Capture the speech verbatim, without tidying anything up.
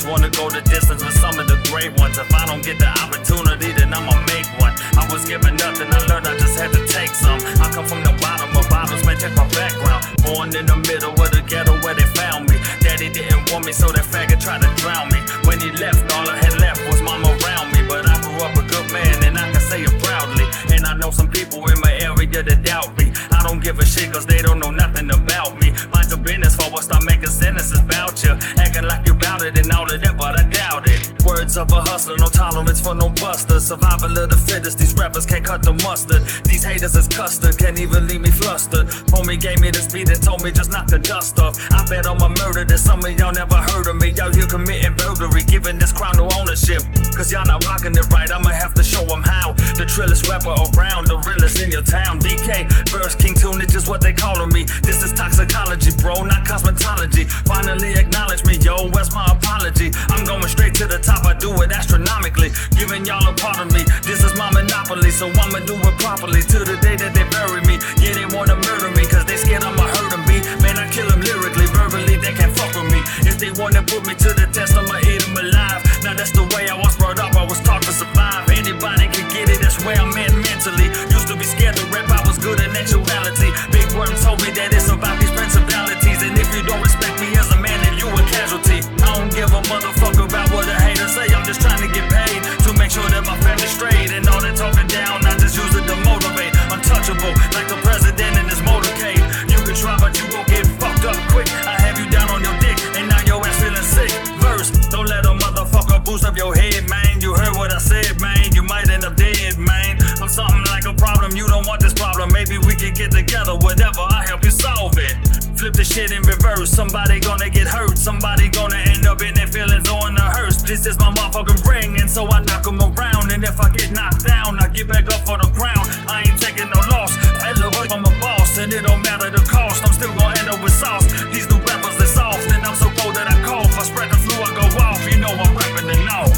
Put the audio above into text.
just wanna go the distance with some of the great ones. If I don't get the opportunity, then I'ma make one. I was given nothing, I learned I just had to take some. I come from the bottom of bottles, man, check my background. Born in the middle of the ghetto where they found me. Daddy didn't want me, so that faggot tried to drown me. When he left, all I had left was mama around me. But I grew up a good man, and I can say it proudly. And I know some people in my area that doubt me. I don't give a shit, cause they don't know nothing about me. Mind your business for I start making sentences about you. Acting like you bout it and all of that, but I doubt it. Words of a hustler, no tolerance for no buster. Survival of the fittest, these rappers can't cut the mustard. These haters is custard, can't even leave me flustered. Homie gave me the speed and told me just knock the dust off. I bet on my murder that some of y'all never heard of me. Y'all here committing burglary, giving this crown no ownership. Cause y'all not rocking it right, I'ma have to show them how. The trillest rapper around, the realest in your town. D K, verse king tune, it's just what they calling me. This is toxicology, bro, not cosmetology. Finally acknowledge me, yo, where's my apology? I'm going straight to the top, I do it astronomically. Giving y'all a part of me, this is my monopoly. So I'ma do it properly till the day that they bury me. Yeah, they wanna murder me, cause they scared I'ma hurt them be. Man, I kill them lyrically, verbally, they can't fuck with me. If they wanna put me to the test, I'ma eat them alive. Now that's the way I was brought up, I was taught to survive. Anybody can get it, that's where I'm at mentally. Used to be scared to rap, I was good in actuality. Big Brother told me that it's about these principalities. And if you don't respect me as a man, then you a casualty. I don't give a motherfucker about what a hater say. I'm just trying to get paid to make sure that my family's straight. And all that talking down, I just use it to motivate. Untouchable, like the president in his motorcade. You can try, but you gon' get fucked up quick. I have you down on your dick, and now your ass feeling sick. Verse, don't let a motherfucker boost up your head, man. You heard what I said, man. You might end up dead, man. I'm something like a problem, you don't want this problem. Maybe we can get together, whatever, I'll help you solve it. Flip the shit in reverse, somebody gonna get hurt. Somebody gonna end up in their feelings or in a hearse. This is my motherfucking ring, and so I knock them around. And if I get knocked down, I get back up for the crown. I ain't taking no loss, I look like I'm a boss. And it don't matter the cost, I'm still gonna end up with sauce. These new rappers, they soft, and I'm so cold that I cough. I spread the flu, I go off, you know I'm rapping the north.